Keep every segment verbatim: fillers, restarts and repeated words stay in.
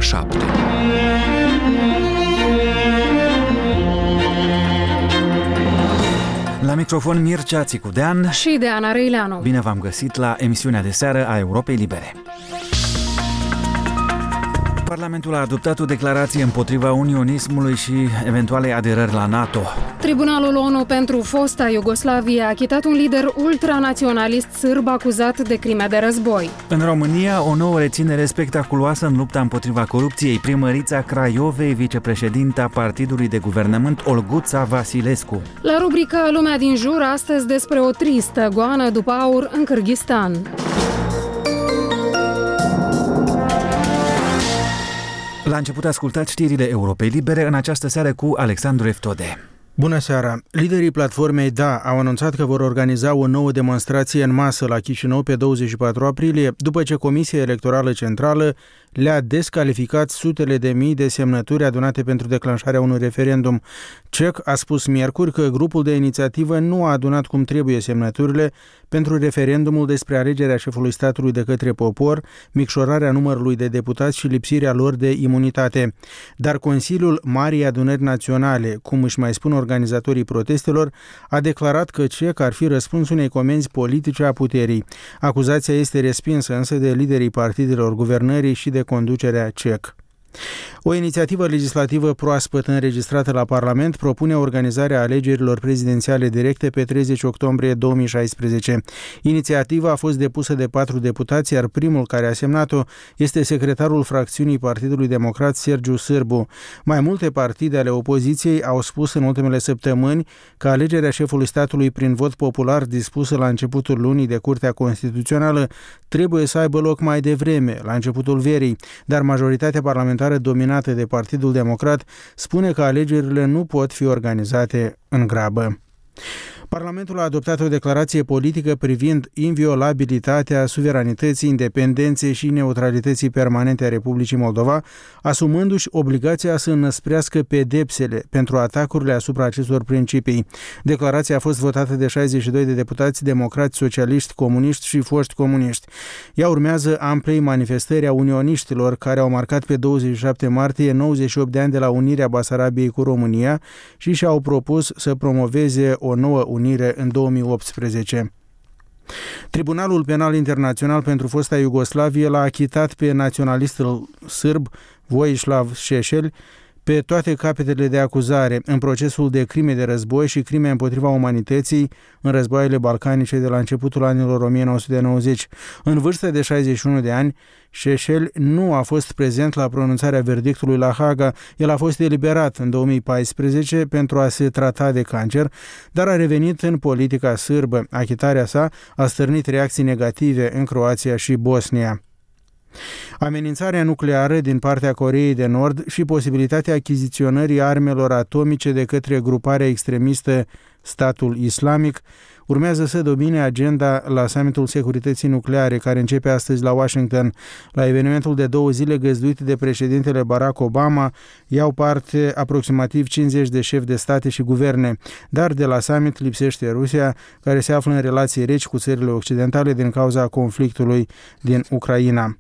șapte. La microfon Mircea Țicudean și Deana Reileanu. Bine v-am găsit la emisiunea de seară a Europei Libere. Parlamentul a adoptat o declarație împotriva unionismului și eventualei aderări la NATO. Tribunalul O N U pentru fosta Iugoslavie a achitat un lider ultranaționalist sârb acuzat de crime de război. În România, o nouă reținere spectaculoasă în lupta împotriva corupției. Primărița Craiovei, vicepreședinta partidului de guvernământ Olguța Vasilescu. La rubrica Lumea din jur, astăzi despre o tristă goană după aur în Kârghistan. La început ascultați știrile Europei Libere în această seară cu Alexandru Eftode. Bună seara! Liderii platformei DA au anunțat că vor organiza o nouă demonstrație în masă la Chișinău pe douăzeci și patru aprilie, după ce Comisia Electorală Centrală le-a descalificat sutele de mii de semnături adunate pentru declanșarea unui referendum. CEC a spus miercuri că grupul de inițiativă nu a adunat cum trebuie semnăturile pentru referendumul despre alegerea șefului statului de către popor, micșorarea numărului de deputați și lipsirea lor de imunitate. Dar Consiliul Marii Adunări Naționale, cum își mai spun organizatorii protestelor, a declarat că CEC ar fi răspuns unei comenzi politice a puterii. Acuzația este respinsă însă de liderii partidelor guvernării și de conducerea CEC. O inițiativă legislativă proaspăt înregistrată la Parlament propune organizarea alegerilor prezidențiale directe pe treizeci octombrie două mii șaisprezece. Inițiativa a fost depusă de patru deputați, iar primul care a semnat-o este secretarul fracțiunii Partidului Democrat, Sergiu Sârbu. Mai multe partide ale opoziției au spus în ultimele săptămâni că alegerea șefului statului prin vot popular dispusă la începutul lunii de Curtea Constituțională trebuie să aibă loc mai devreme, la începutul verii, dar majoritatea parlamentară dominată de Partidul Democrat spune că alegerile nu pot fi organizate în grabă. Parlamentul a adoptat o declarație politică privind inviolabilitatea suveranității, independenței și neutralității permanente a Republicii Moldova, asumându-și obligația să înăsprească pedepsele pentru atacurile asupra acestor principii. Declarația a fost votată de șaizeci și doi de deputați democrați, socialiști, comuniști și foști comuniști. Ea urmează amplei manifestări a unioniștilor care au marcat pe douăzeci și șapte martie nouăzeci și opt de ani de la unirea Basarabiei cu România și și-au propus să promoveze o nouă unire în două mii optsprezece. Tribunalul Penal Internațional pentru fosta Iugoslavie l-a achitat pe naționalistul sârb Vojislav Šešelj pe toate capetele de acuzare în procesul de crime de război și crime împotriva umanității în războaiele balcanice de la începutul anilor o mie nouă sute nouăzeci. În vârstă de șaizeci și unu de ani, Šešelj nu a fost prezent la pronunțarea verdictului la Haga. El a fost eliberat în două mii paisprezece pentru a se trata de cancer, dar a revenit în politica sârbă. Achitarea sa a stârnit reacții negative în Croația și Bosnia. Amenințarea nucleară din partea Coreei de Nord și posibilitatea achiziționării armelor atomice de către gruparea extremistă Statul Islamic urmează să domine agenda la summitul securității nucleare care începe astăzi la Washington. La evenimentul de două zile găzduit de președintele Barack Obama iau parte aproximativ cincizeci de șefi de state și guverne, dar de la summit lipsește Rusia, care se află în relații reci cu țările occidentale din cauza conflictului din Ucraina.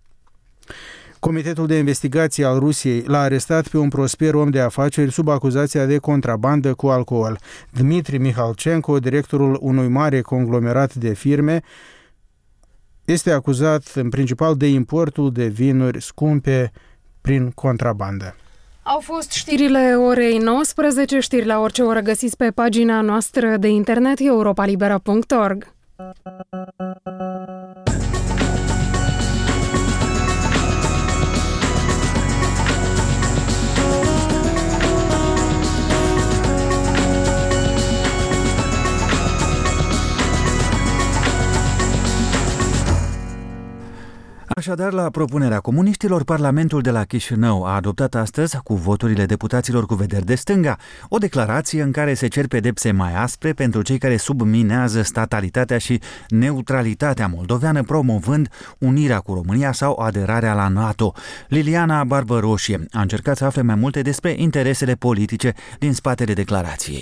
Comitetul de investigație al Rusiei l-a arestat pe un prosper om de afaceri sub acuzația de contrabandă cu alcool. Dmitri Mihalchenko, directorul unui mare conglomerat de firme, este acuzat în principal de importul de vinuri scumpe prin contrabandă. Au fost știrile orei nouăsprezece, știri la orice oră găsiți pe pagina noastră de internet europa libera punct org. Așadar, la propunerea comuniștilor, Parlamentul de la Chișinău a adoptat astăzi, cu voturile deputaților cu vederi de stânga, o declarație în care se cer pedepse mai aspre pentru cei care subminează statalitatea și neutralitatea moldoveană, promovând unirea cu România sau aderarea la NATO. Liliana Barbăroșie a încercat să afle mai multe despre interesele politice din spatele declarației.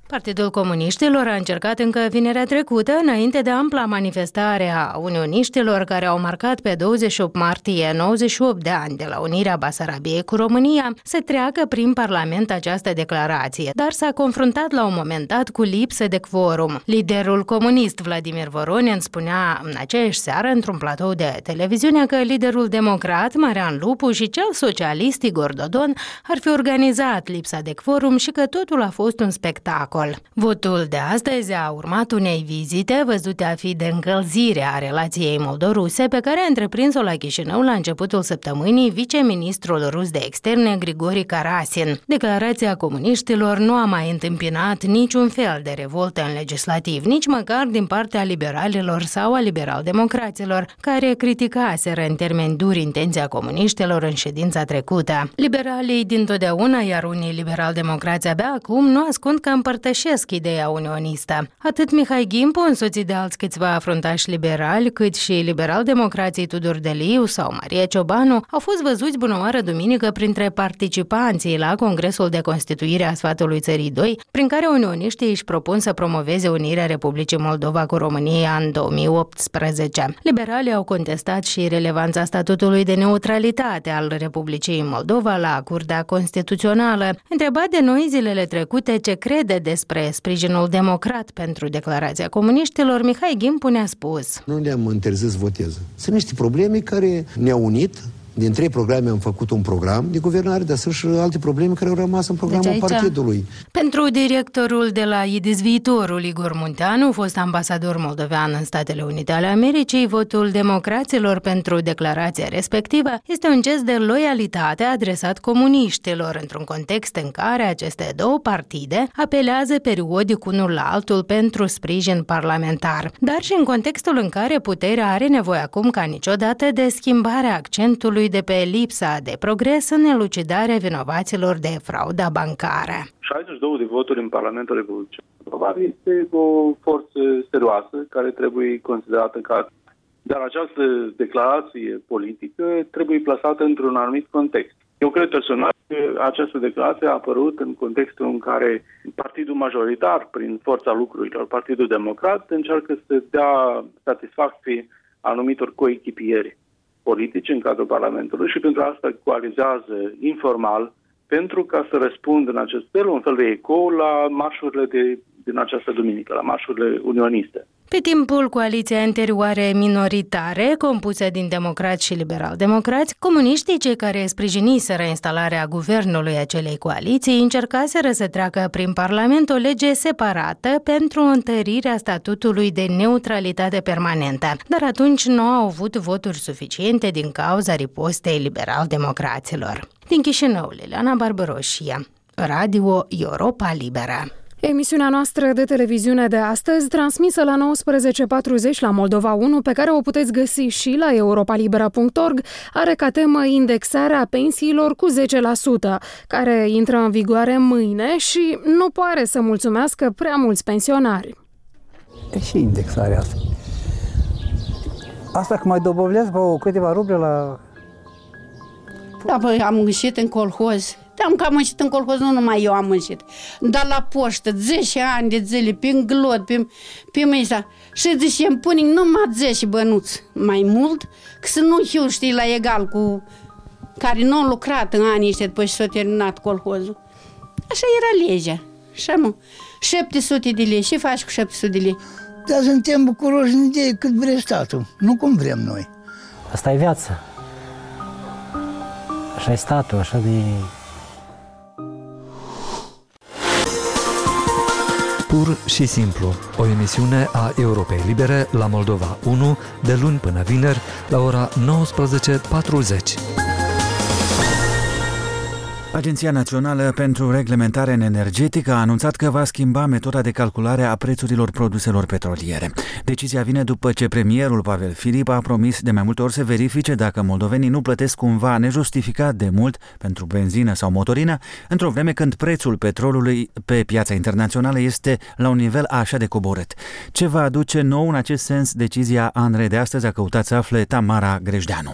Partidul Comuniștilor a încercat încă vinerea trecută, înainte de ampla manifestare a unioniștilor care au marcat pe douăzeci și opt martie nouăzeci și opt de ani de la unirea Basarabiei cu România, să treacă prin Parlament această declarație, dar s-a confruntat la un moment dat cu lipsă de quorum. Liderul comunist Vladimir Voronin spunea în aceeași seară într-un platou de televiziune că liderul democrat Marian Lupu și cel socialist Igor Dodon ar fi organizat lipsa de quorum și că totul a fost un spectacol. Votul de astăzi a urmat unei vizite văzute a fi de încălzire a relației moldo-ruse pe care a întreprins-o la Chișinău la începutul săptămânii viceministrul rus de externe Grigori Karasin. Declarația comuniștilor nu a mai întâmpinat niciun fel de revoltă în legislativ, nici măcar din partea liberalilor sau a liberal-democraților, care criticaseră în termeni duri intenția comuniștilor în ședința trecută. Liberalii dintotdeauna, iar unii liberal-democrați abia acum, nu ascund că împărtășesc ideea unionistă. Atât Mihai Gimpu, însoțit de alți câțiva afruntași liberali, cât și liberal-democrații Tudor Deliu sau Maria Ciobanu au fost văzuți bunăoară duminică printre participanții la Congresul de Constituire a Sfatului Țării doi, prin care unioniștii își propun să promoveze unirea Republicii Moldova cu România în două mii optsprezece. Liberalii au contestat și relevanța statutului de neutralitate al Republicii Moldova la Curtea Constituțională. Întrebat de noi zilele trecute ce crede despre sprijinul democrat pentru declarația comuniștilor, Mihai Gimpu ne-a spus: Nu ne-am întârziat să voteze. Sunt niște probleme care ne-au unit. Din trei programe am făcut un program de guvernare, dar sunt și alte probleme care au rămas în programul deci aici... partidului. Pentru directorul de la Idis Viitorul, Igor Munteanu, fost ambasador moldovean în Statele Unite ale Americii, votul democraților pentru declarația respectivă este un gest de loialitate adresat comuniștilor, într-un context în care aceste două partide apelează periodic unul la altul pentru sprijin parlamentar, dar și în contextul în care puterea are nevoie acum ca niciodată de schimbarea accentului de pe lipsa de progres în elucidarea vinovaților de frauda bancară. șaizeci și două de voturi în Parlamentul Republicii. Probabil este o forță serioasă care trebuie considerată ca... Dar această declarație politică trebuie plasată într-un anumit context. Eu cred personal că această declarație a apărut în contextul în care partidul majoritar, prin forța lucrurilor, Partidul Democrat, încearcă să dea satisfacție anumitor coechipieri politici în cadrul Parlamentului și pentru asta coalizează informal pentru ca să răspundă în acest fel, un fel de ecou la marșurile de, din această duminică, la marșurile unioniste. Pe timpul coaliției anterioare minoritare, compusă din democrați și liberal-democrați, comuniștii, cei care sprijiniseră instalarea guvernului acelei coaliții, încercaseră să treacă prin Parlament o lege separată pentru întărirea statutului de neutralitate permanentă, dar atunci nu au avut voturi suficiente din cauza ripostei liberal-democraților. Din Chișinău, Liliana Barbăroșia, Radio Europa Liberă. Emisiunea noastră de televiziune de astăzi, transmisă la nouăsprezece patruzeci la Moldova unu, pe care o puteți găsi și la europa libera punct org, are ca temă indexarea pensiilor cu zece la sută, care intră în vigoare mâine și nu pare să mulțumească prea mulți pensionari. E și indexarea asta. Asta că mai dobăvlează pe câteva ruble la... Da, păi am muncit în colhoz. Am cam muncit în colhoz, nu numai eu am muncit. Dar la poștă, zece ani de zile, prin glod, prin, prin mesa. Și zice, îmi pune numai zece bănuți mai mult, că să nu fiu, știi, la egal cu care nu au lucrat în anii ăștia după ce s-a terminat colhozul. Așa era legea. Și am șapte sute de lei. Ce faci cu șapte sute de lei? Dar suntem bucuroși de cât vrea statul, nu cum vrem noi. Asta e viața. Așa e statul, așa de... Pur și simplu, o emisiune a Europei Libere la Moldova unu, de luni până vineri, la ora nouăsprezece patruzeci. Agenția Națională pentru Reglementare Energetică a anunțat că va schimba metoda de calculare a prețurilor produselor petroliere. Decizia vine după ce premierul Pavel Filip a promis de mai multe ori să verifice dacă moldovenii nu plătesc cumva nejustificat de mult pentru benzină sau motorină, într-o vreme când prețul petrolului pe piața internațională este la un nivel așa de coborât. Ce va aduce nou în acest sens decizia ANRE de astăzi, a căutat să afle Tamara Grejdeanu.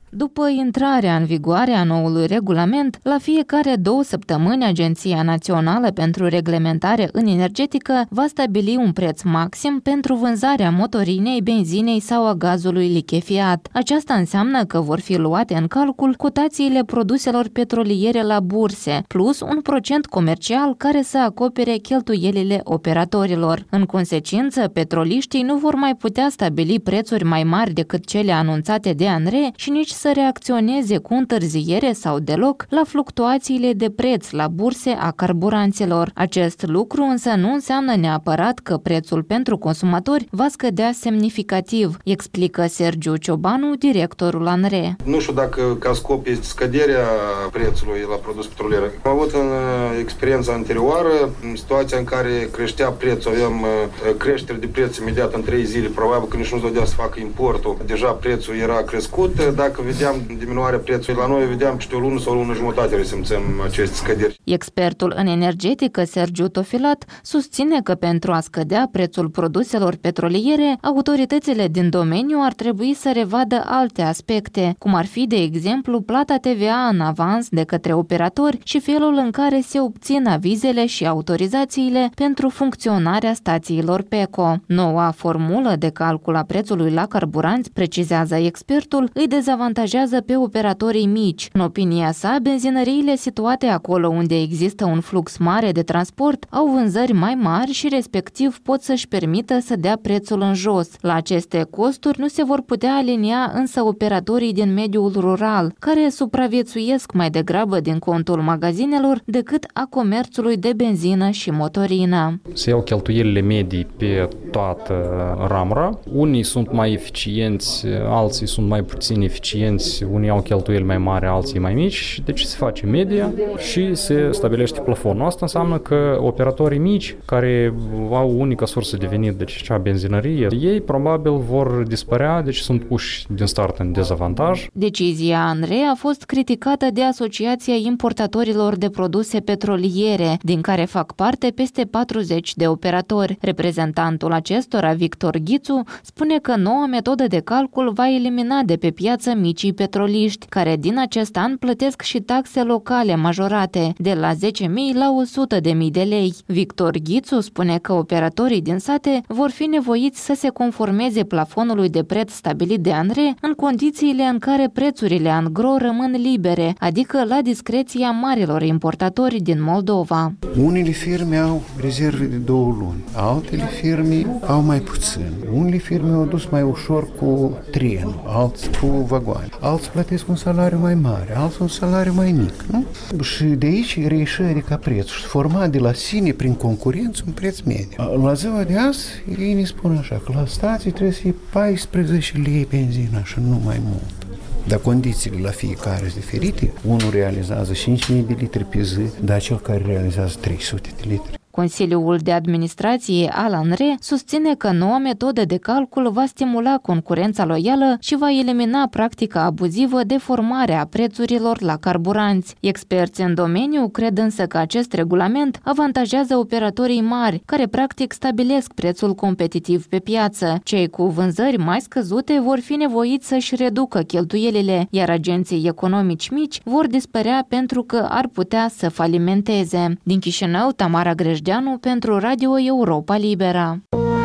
După intrarea în vigoare a noului regulament, la fiecare două săptămâni Agenția Națională pentru Reglementare în Energetică va stabili un preț maxim pentru vânzarea motorinei, benzinei sau a gazului lichefiat. Aceasta înseamnă că vor fi luate în calcul cotațiile produselor petroliere la burse, plus un procent comercial care să acopere cheltuielile operatorilor. În consecință, petroliștii nu vor mai putea stabili prețuri mai mari decât cele anunțate de ANRE și nici să reacționeze cu întârziere sau deloc la fluctuațiile de preț la burse a carburanților. Acest lucru însă nu înseamnă neapărat că prețul pentru consumatori va scădea semnificativ, explică Sergiu Ciobanu, directorul ANRE. Nu știu dacă ca scop este scăderea prețului la produs petrolier. Am avut în experiența anterioară situația în care creștea prețul, aveam creștere de preț imediat în trei zile, probabil că nici nu-ți dădea să facă importul. Deja prețul era crescut, dacă vedeam diminuarea prețului la noi, vedeam peste o lună sau o lună jumătate resimțăm aceste scăderi. Expertul în energetică, Sergiu Tofilat, susține că pentru a scădea prețul produselor petroliere, autoritățile din domeniu ar trebui să revadă alte aspecte, cum ar fi, de exemplu, plata T V A în avans de către operatori și felul în care se obțin avizele și autorizațiile pentru funcționarea stațiilor P E C O. Noua formulă de calcul a prețului la carburanți, precizează expertul, îi dezavantajează pe operatorii mici. În opinia sa, benzinăriile situate acolo unde există un flux mare de transport au vânzări mai mari și respectiv pot să-și permită să dea prețul în jos. La aceste costuri nu se vor putea alinia însă operatorii din mediul rural, care supraviețuiesc mai degrabă din contul magazinelor decât a comerțului de benzină și motorină. Se iau cheltuielile medii pe toată ramura. Unii sunt mai eficienți, alții sunt mai puțin eficienți, unii au cheltuieli mai mari, alții mai mici, deci se face media și se stabilește plafonul. Asta înseamnă că operatorii mici, care au unica sursă de venit, deci cea benzinărie, ei probabil vor dispărea, deci sunt puși din start în dezavantaj. Decizia ANRE a fost criticată de Asociația Importatorilor de Produse Petroliere, din care fac parte peste patruzeci de operatori. Reprezentantul acestora, Victor Ghițu, spune că noua metodă de calcul va elimina de pe piață micii petroliști, care din acest an plătesc și taxe locale majorate, de la zece mii la o sută de mii de lei. Victor Ghițu spune că operatorii din sate vor fi nevoiți să se conformeze plafonului de preț stabilit de ANRE în condițiile în care prețurile angro rămân libere, adică la discreția marilor importatori din Moldova. Unele firme au rezerve de două luni, altele firme au mai puțin. Unele firme au dus mai ușor cu trenul, alții cu vagoane. Alții plătesc un salariu mai mare, alții un salariu mai mic. Nu? Și de aici reieșire ca prețul și format de la sine prin concurență un preț mediu. La ziua de azi, ei ne spun așa că la stații trebuie să fie paisprezece lei benzina și nu mai mult. Dar condițiile la fiecare sunt diferite. Unul realizează cinci mii de litri pe zi, dar cel care realizează trei sute de litri. Consiliul de Administrație al ANRE susține că noua metodă de calcul va stimula concurența loială și va elimina practica abuzivă de formare a prețurilor la carburanți. Experți în domeniu cred însă că acest regulament avantajează operatorii mari, care practic stabilesc prețul competitiv pe piață. Cei cu vânzări mai scăzute vor fi nevoiți să-și reducă cheltuielile, iar agenții economici mici vor dispărea pentru că ar putea să falimenteze. Din Chișinău, Tamara Grejdeanu pentru Radio Europa Liberă.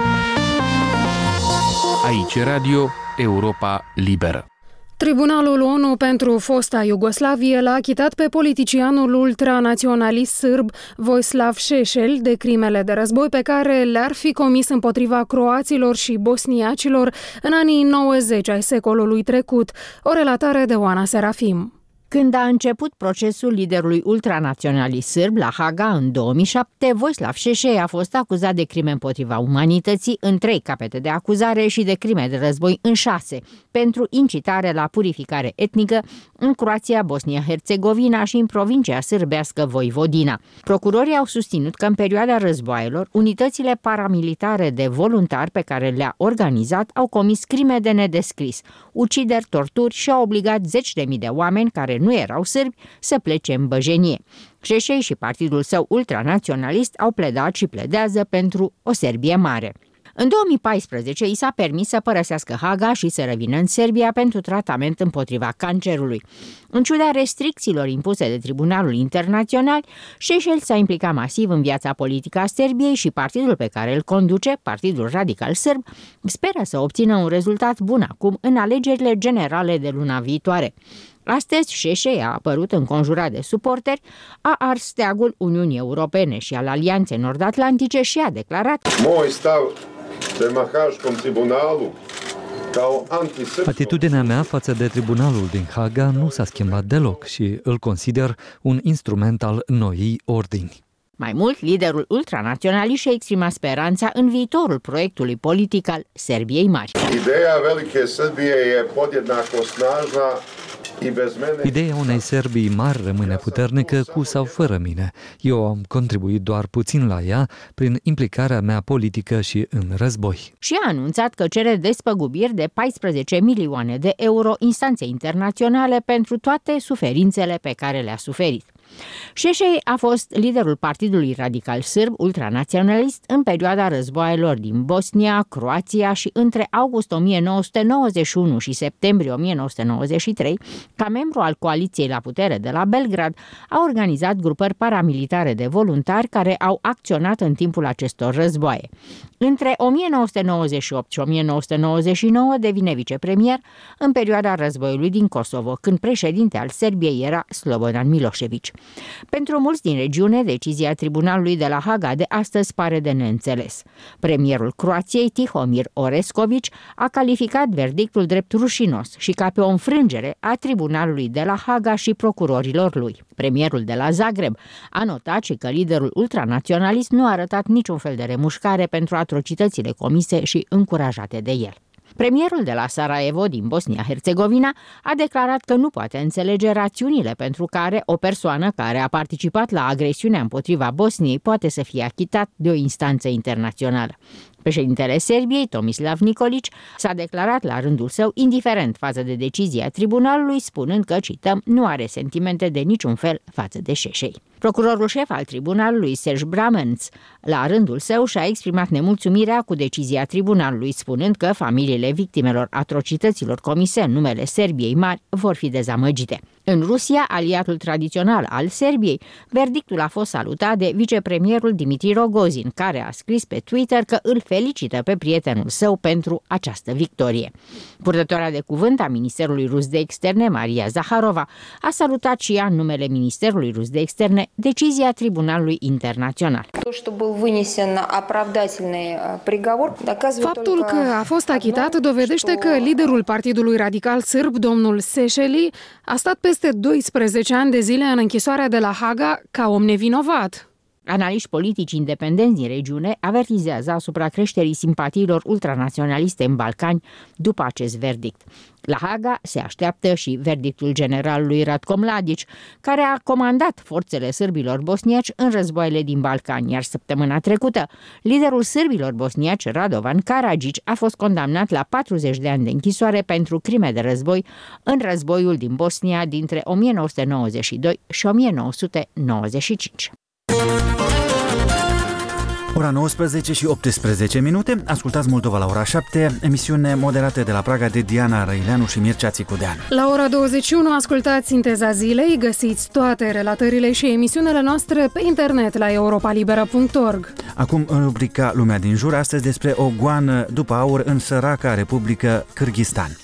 Aici Radio Europa Liberă. Tribunalul O N U pentru fosta Iugoslavie l-a achitat pe politicianul ultranaționalist sârb Vojislav Šešelj de crimele de război pe care le-ar fi comis împotriva croaților și bosniacilor în anii nouăzeci ai secolului trecut. O relatare de Oana Serafim. Când a început procesul liderului ultranaționalist sârb la Haga în două mii șapte, Vojislav Šešelj a fost acuzat de crime împotriva umanității în trei capete de acuzare și de crime de război în șase, pentru incitare la purificare etnică în Croația, Bosnia-Herțegovina și în provincia sârbească Voivodina. Procurorii au susținut că în perioada războaielor, unitățile paramilitare de voluntari pe care le-a organizat au comis crime de nedescris, ucideri, torturi și au obligat zeci de mii de oameni care nu erau sârbi să plece în băjenie. Šešelj și partidul său ultranaționalist au pledat și pledează pentru o Serbie mare. În două mii paisprezece i s-a permis să părăsească Haga și să revină în Serbia pentru tratament împotriva cancerului. În ciuda restricțiilor impuse de Tribunalul Internațional, Šešelj s-a implicat masiv în viața politică a Serbiei și partidul pe care îl conduce, Partidul Radical Sârb, speră să obțină un rezultat bun acum în alegerile generale de luna viitoare. Astăzi, Šešelj a apărut înconjurat de suporteri, a ars steagul Uniunii Europene și al Alianței Nord-Atlantice și a declarat: Moj stav prema Haškom tribunalu kao antisrpskom. Atitudinea mea față de tribunalul din Haga nu s-a schimbat deloc și îl consider un instrument al noii ordini. Mai mult, liderul ultranaționalist și-a exprimat speranța în viitorul proiectului politic al Serbiei Mari. Ideea velike Srbije e podjednako snažna. Ideea unei Serbii mari rămâne puternică cu sau fără mine. Eu am contribuit doar puțin la ea prin implicarea mea politică și în război. Și a anunțat că cere despăgubiri de paisprezece milioane de euro instanțe internaționale pentru toate suferințele pe care le-a suferit. Šešelj a fost liderul Partidului Radical Sârb ultranaționalist în perioada războaielor din Bosnia, Croația și între august o mie nouă sute nouăzeci și unu și septembrie o mie nouă sute nouăzeci și trei, ca membru al coaliției la putere de la Belgrad, a organizat grupări paramilitare de voluntari care au acționat în timpul acestor războaie. Între o mie nouă sute nouăzeci și opt și o mie nouă sute nouăzeci și nouă devine vicepremier în perioada războiului din Kosovo, când președinte al Serbiei era Slobodan Milošević. Pentru mulți din regiune, decizia tribunalului de la Haga de astăzi pare de neînțeles. Premierul Croației, Tihomir Oresković, a calificat verdictul drept rușinos și ca pe o înfrângere a tribunalului de la Haga și procurorilor lui. Premierul de la Zagreb a notat și că liderul ultranaționalist nu a arătat niciun fel de remușcare pentru atrocitățile comise și încurajate de el. Premierul de la Sarajevo din Bosnia-Herzegovina a declarat că nu poate înțelege rațiunile pentru care o persoană care a participat la agresiunea împotriva Bosniei poate să fie achitat de o instanță internațională. Președintele Serbiei, Tomislav Nikolić, s-a declarat la rândul său indiferent față de decizia tribunalului, spunând că, cităm, nu are sentimente de niciun fel față de Šešelj. Procurorul șef al tribunalului, Serge Bramenț, la rândul său și-a exprimat nemulțumirea cu decizia tribunalului, spunând că familiile victimelor atrocităților comise în numele Serbiei Mari vor fi dezamăgite. În Rusia, aliatul tradițional al Serbiei, verdictul a fost salutat de vicepremierul Dimitri Rogozin, care a scris pe Twitter că îl felicită pe prietenul său pentru această victorie. Purtătoarea de cuvânt a Ministerului Rus de Externe, Maria Zaharova, a salutat și ea în numele Ministerului Rus de Externe decizia Tribunalului Internațional. Faptul că a fost achitat dovedește că liderul Partidului Radical Sârb, domnul Šešelj, a stat peste doisprezece ani de zile în închisoarea de la Haga ca om nevinovat. Analiști politici independenți din regiune avertizează asupra creșterii simpatiilor ultranaționaliste în Balcani după acest verdict. La Haga se așteaptă și verdictul generalului Ratko Mladić, care a comandat forțele sârbilor bosniaci în războaiele din Balcani, iar săptămâna trecută liderul sârbilor bosniaci Radovan Karadzic a fost condamnat la patruzeci de ani de închisoare pentru crime de război în războiul din Bosnia dintre o mie nouă sute nouăzeci și doi și o mie nouă sute nouăzeci și cinci. Ora nouăsprezece și optsprezece minute, ascultați Moldova la ora șapte, emisiune moderată de la Praga de Diana Răileanu și Mircea Țicudean. La ora douăzeci și unu ascultați Sinteza Zilei, găsiți toate relatările și emisiunile noastre pe internet la europa liberă punct org. Acum în rubrica Lumea din jur, astăzi despre o goană după aur în săraca Republică Kârghistan.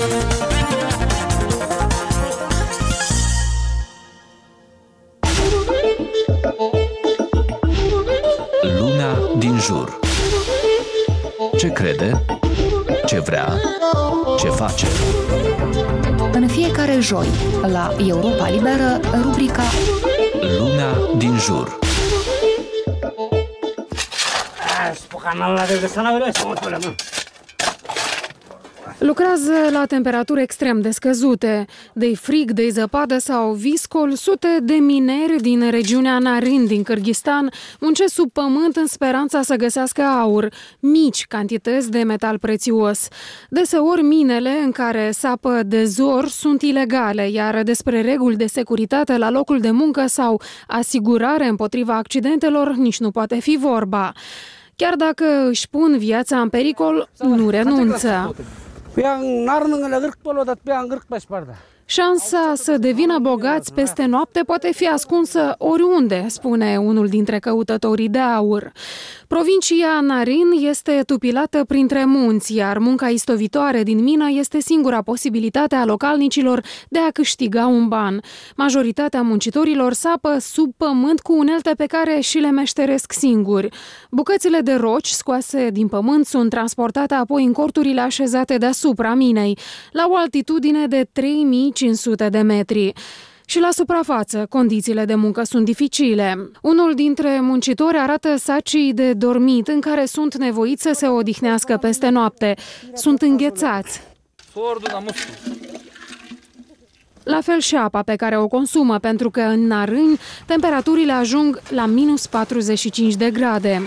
Din jur. Ce crede? Ce vrea? Ce face? În fiecare joi, la Europa Liberă, rubrica Lumea din jur. Lucrează la temperaturi extrem de scăzute. De frig, de zăpadă sau viscol, sute de mineri din regiunea Narin din Kârghistan muncesc sub pământ în speranța să găsească aur, mici cantități de metal prețios. Deseori minele în care sapă de zor sunt ilegale, iar despre reguli de securitate la locul de muncă sau asigurare împotriva accidentelor nici nu poate fi vorba. Chiar dacă își pun viața în pericol, nu renunță. Șansa să devină bogați peste noapte poate fi ascunsă oriunde, spune unul dintre căutătorii de aur. Provincia Narin este tupilată printre munți, iar munca istovitoare din mină este singura posibilitate a localnicilor de a câștiga un ban. Majoritatea muncitorilor sapă sub pământ cu unelte pe care și le meșteresc singuri. Bucățile de roci scoase din pământ sunt transportate apoi în corturile așezate deasupra minei, la o altitudine de trei mii cinci sute de metri. Și la suprafață, condițiile de muncă sunt dificile. Unul dintre muncitori arată sacii de dormit în care sunt nevoiți să se odihnească peste noapte. Sunt înghețați. La fel și apa pe care o consumă, pentru că în Narin temperaturile ajung la minus patruzeci și cinci de grade.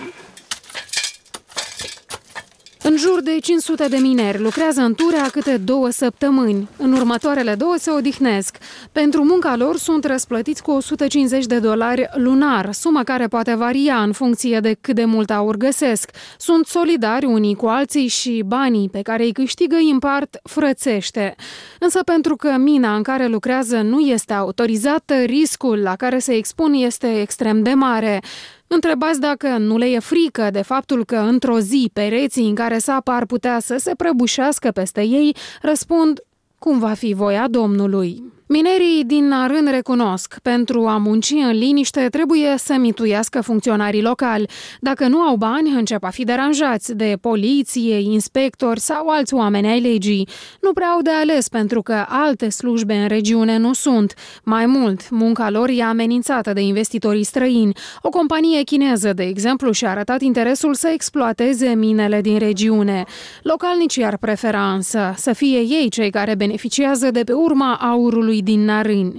În jur de cinci sute de mineri lucrează în Turea câte două săptămâni. În următoarele două se odihnesc. Pentru munca lor sunt răsplătiți cu o sută cincizeci de dolari lunar, sumă care poate varia în funcție de cât de mult aur găsesc. Sunt solidari unii cu alții și banii pe care îi câștigă îi împart frățește. Însă pentru că mina în care lucrează nu este autorizată, riscul la care se expun este extrem de mare. Întrebați dacă nu le e frică de faptul că într-o zi pereții în care sapă ar putea să se prăbușească peste ei, răspund cum va fi voia Domnului. Minerii din Narin recunosc, pentru a munci în liniște trebuie să mituiască funcționarii locali. Dacă nu au bani, încep a fi deranjați de poliție, inspectori sau alți oameni ai legii. Nu prea au de ales pentru că alte slujbe în regiune nu sunt. Mai mult, munca lor e amenințată de investitorii străini. O companie chineză, de exemplu, și-a arătat interesul să exploateze minele din regiune. Localnicii ar prefera însă să fie ei cei care beneficiază de pe urma aurului din Narin.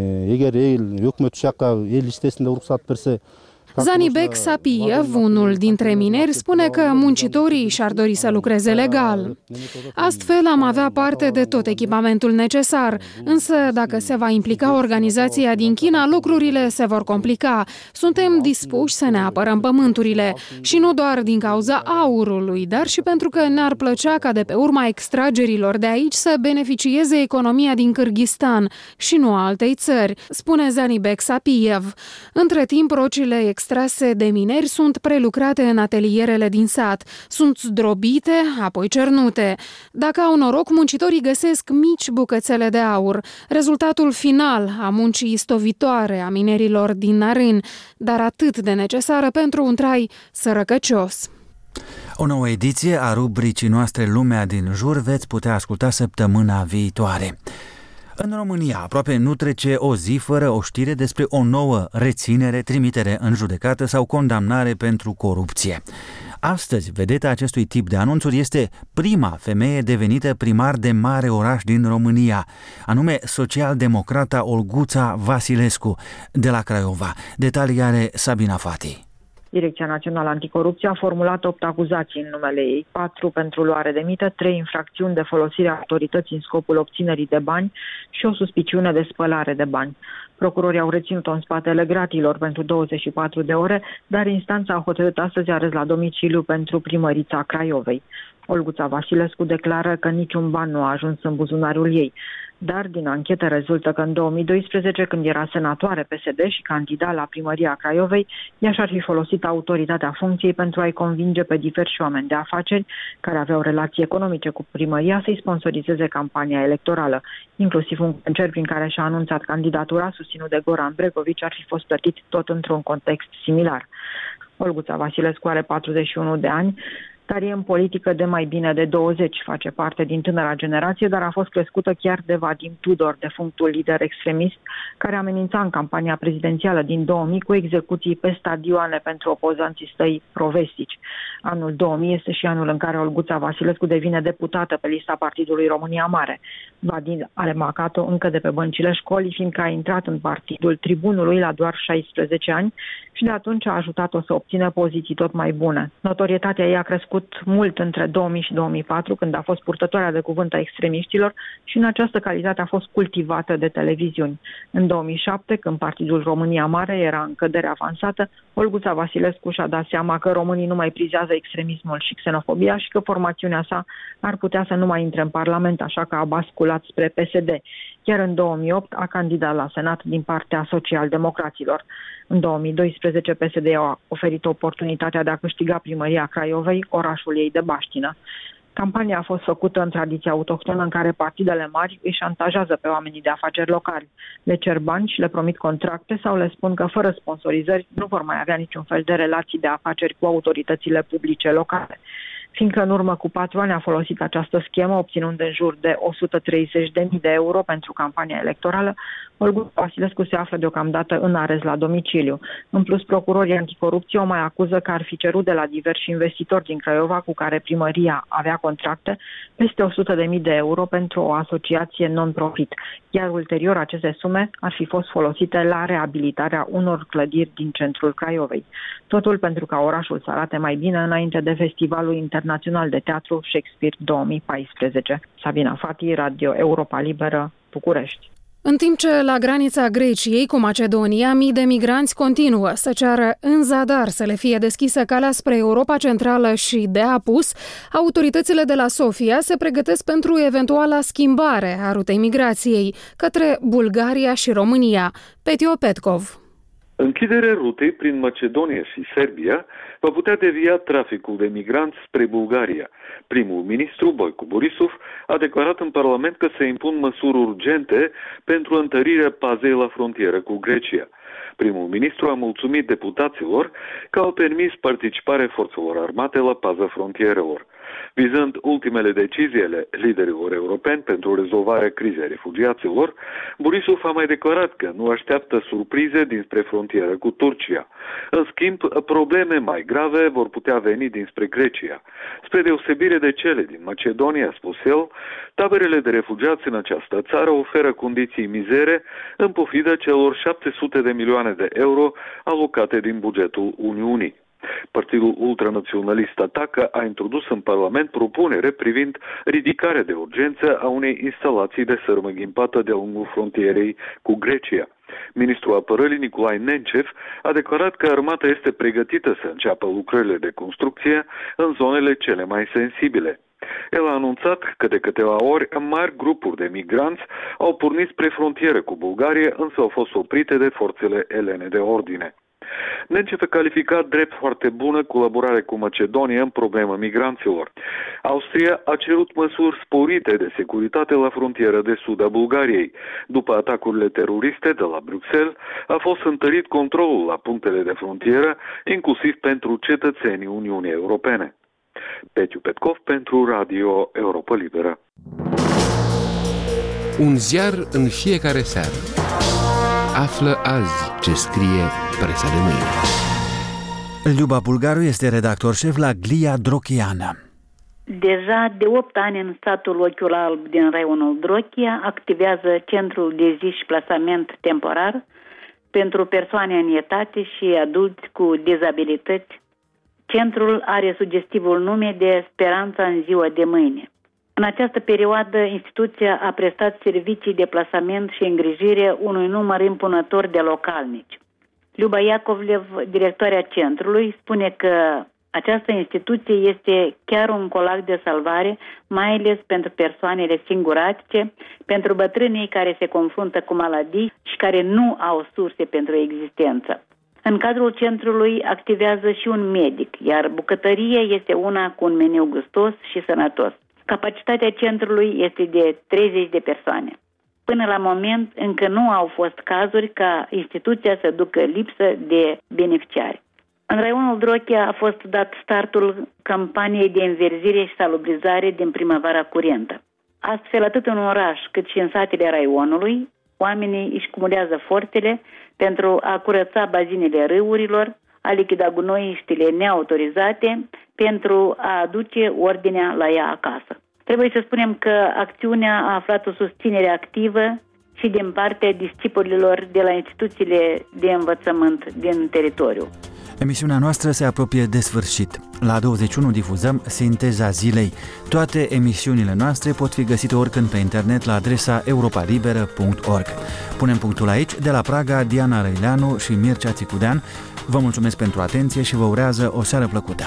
Zanibek Sapiev, unul dintre mineri, spune că muncitorii și-ar dori să lucreze legal. Astfel am avea parte de tot echipamentul necesar, însă dacă se va implica organizația din China, lucrurile se vor complica. Suntem dispuși să ne apărăm pământurile și nu doar din cauza aurului, dar și pentru că ne-ar plăcea ca de pe urma extragerilor de aici să beneficieze economia din Kârghistan și nu a altei țări, spune Zanibek Sapiev. Între timp, rocile extrase de mineri sunt prelucrate în atelierele din sat. Sunt zdrobite, apoi cernute. Dacă au noroc, muncitorii găsesc mici bucățele de aur, rezultatul final a muncii istovitoare a minerilor din Narin, dar atât de necesară pentru un trai sărăcăcios. O nouă ediție a rubricii noastre Lumea din Jur veți putea asculta săptămâna viitoare. În România, aproape nu trece o zi fără o știre despre o nouă reținere, trimitere în judecată sau condamnare pentru corupție. Astăzi, vedeta acestui tip de anunțuri este prima femeie devenită primar de mare oraș din România, anume social-democrata Olguța Vasilescu, de la Craiova. Detalii are Sabina Fati. Direcția Națională Anticorupție a formulat opt acuzații în numele ei, patru pentru luare de mită, trei infracțiuni de folosire a autorității în scopul obținerii de bani și o suspiciune de spălare de bani. Procurorii au reținut-o în spatele gratilor pentru douăzeci și patru de ore, dar instanța a hotărât astăzi arest la domiciliu pentru primărița Craiovei. Olguța Vasilescu declară că niciun ban nu a ajuns în buzunarul ei. Dar din anchetă rezultă că în două mii doisprezece, când era senatoare P S D și candida la primăria Craiovei, ea și-ar fi folosit autoritatea funcției pentru a-i convinge pe diversi oameni de afaceri care aveau relații economice cu primăria să-i sponsorizeze campania electorală. Inclusiv un concert prin care și-a anunțat candidatura, susținut de Goran Bregovici, ar fi fost plătit tot într-un context similar. Olguța Vasilescu are patruzeci și unu de ani, dar e în politică de mai bine de douăzeci, face parte din tânăra generație, dar a fost crescută chiar de Vadim Tudor, defunctul lider extremist, care amenința în campania prezidențială din două mii cu execuții pe stadioane pentru opozanții săi provestici. Anul două mii este și anul în care Olguța Vasilescu devine deputată pe lista Partidului România Mare. Vadim a remarcat-o încă de pe băncile școlii, fiindcă a intrat în partidul tribunului la doar șaisprezece ani și de atunci a ajutat-o să obțină poziții tot mai bune. Notorietatea ei a crescut făcut mult între două mii și două mii patru, când a fost purtătoarea de cuvânt a extremiștilor și în această calitate a fost cultivată de televiziuni. În două mii șapte, când Partidul România Mare era în cădere avansată, Olguța Vasilescu și-a dat seama că românii nu mai prizează extremismul și xenofobia și că formațiunea sa ar putea să nu mai intre în Parlament, așa că a basculat spre P S D. Iar în două mii opt a candidat la Senat din partea social-democraților. În două mii doisprezece P S D a oferit oportunitatea de a câștiga primăria Craiovei, orașul ei de baștină. Campania a fost făcută în tradiția autohtonă în care partidele mari îi șantajează pe oamenii de afaceri locali. Le cer bani și le promit contracte sau le spun că fără sponsorizări nu vor mai avea niciun fel de relații de afaceri cu autoritățile publice locale. Fiindcă în urmă cu patru ani a folosit această schemă, obținând în jur de o sută treizeci de mii de euro pentru campania electorală, Olguța Vasilescu se află deocamdată în arest la domiciliu. În plus, procurorii anticorupție o mai acuză că ar fi cerut de la diversi investitori din Craiova cu care primăria avea contracte peste o sută de mii de euro pentru o asociație non-profit, iar ulterior aceste sume ar fi fost folosite la reabilitarea unor clădiri din centrul Craiovei. Totul pentru ca orașul să arate mai bine înainte de Festivalul Internațional de Teatru Shakespeare două mii paisprezece. Sabina Fati, Radio Europa Liberă, București. În timp ce la granița Greciei cu Macedonia, mii de migranți continuă să ceară în zadar să le fie deschisă calea spre Europa Centrală și de apus, autoritățile de la Sofia se pregătesc pentru eventuala schimbare a rutei migrației către Bulgaria și România. Petio Petkov. Închiderea rutei prin Macedonia și Serbia va putea devia traficul de migranți spre Bulgaria. Primul ministru, Boico Borisov, a declarat în Parlament că se impun măsuri urgente pentru întărirea pazei la frontieră cu Grecia. Primul ministru a mulțumit deputaților că au permis participarea forțelor armate la paza frontierelor. Vizând ultimele decizii ale liderilor europeni pentru rezolvarea crizei refugiaților, Borisov a mai declarat că nu așteaptă surprize dinspre frontieră cu Turcia. În schimb, probleme mai grave vor putea veni dinspre Grecia. Spre deosebire de cele din Macedonia, a spus el, taberele de refugiați în această țară oferă condiții mizere în pofida celor șapte sute de milioane de euro alocate din bugetul Uniunii. Partidul ultranaționalist Ataca a introdus în Parlament propunere privind ridicarea de urgență a unei instalații de sârmă ghimpată de-a lungul frontierei cu Grecia. Ministrul Apărării Nicolae Nencev a declarat că armata este pregătită să înceapă lucrările de construcție în zonele cele mai sensibile. El a anunțat că de câteva ori mari grupuri de migranți au pornit spre frontieră cu Bulgaria, însă au fost oprite de forțele elene de ordine. Nencev a calificat drept foarte bună colaborare cu Macedonia în problema migranților. Austria a cerut măsuri sporite de securitate la frontiera de sud a Bulgariei. După atacurile teroriste de la Bruxelles, a fost întărit controlul la punctele de frontieră, inclusiv pentru cetățenii Uniunii Europene. Petio Petkov pentru Radio Europa Liberă. Un ziar în fiecare seară. Află azi ce scrie presa de mâine. Liuba Bulgaru este redactor șef la Glia Drochiana. Deja de opt ani în statul Ochiul Alb din raionul Drochia activează centrul de zi și plasament temporar pentru persoane în etate și adulți cu dizabilități. Centrul are sugestivul nume de Speranța în ziua de mâine. În această perioadă, instituția a prestat servicii de plasament și îngrijire unui număr impunător de localnici. Liuba Iacovlev, directoarea centrului, spune că această instituție este chiar un colac de salvare, mai ales pentru persoanele singuratice, pentru bătrânii care se confruntă cu maladii și care nu au surse pentru existență. În cadrul centrului activează și un medic, iar bucătăria este una cu un meniu gustos și sănătos. Capacitatea centrului este de treizeci de persoane. Până la moment, încă nu au fost cazuri ca instituția să ducă lipsă de beneficiari. În raionul Drochia a fost dat startul campaniei de înverzire și salubrizare din primăvara curentă. Astfel, atât în oraș cât și în satele raionului, oamenii își cumulează forțele pentru a curăța bazinele râurilor, a lichida gunoiștile neautorizate pentru a aduce ordinea la ea acasă. Trebuie să spunem că acțiunea a aflat o susținere activă și din partea discipolilor de la instituțiile de învățământ din teritoriu. Emisiunea noastră se apropie de sfârșit. La douăzeci și unu difuzăm Sinteza Zilei. Toate emisiunile noastre pot fi găsite oricând pe internet la adresa europa liberă punct org. Punem punctul aici. De la Praga, Diana Răileanu și Mircea Țicudean vă mulțumesc pentru atenție și vă urează o seară plăcută.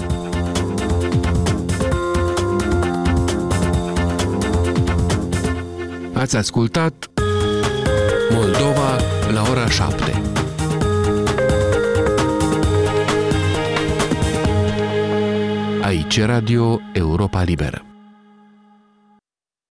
Ați ascultat Moldova la ora șapte. Aici Radio Europa Liberă.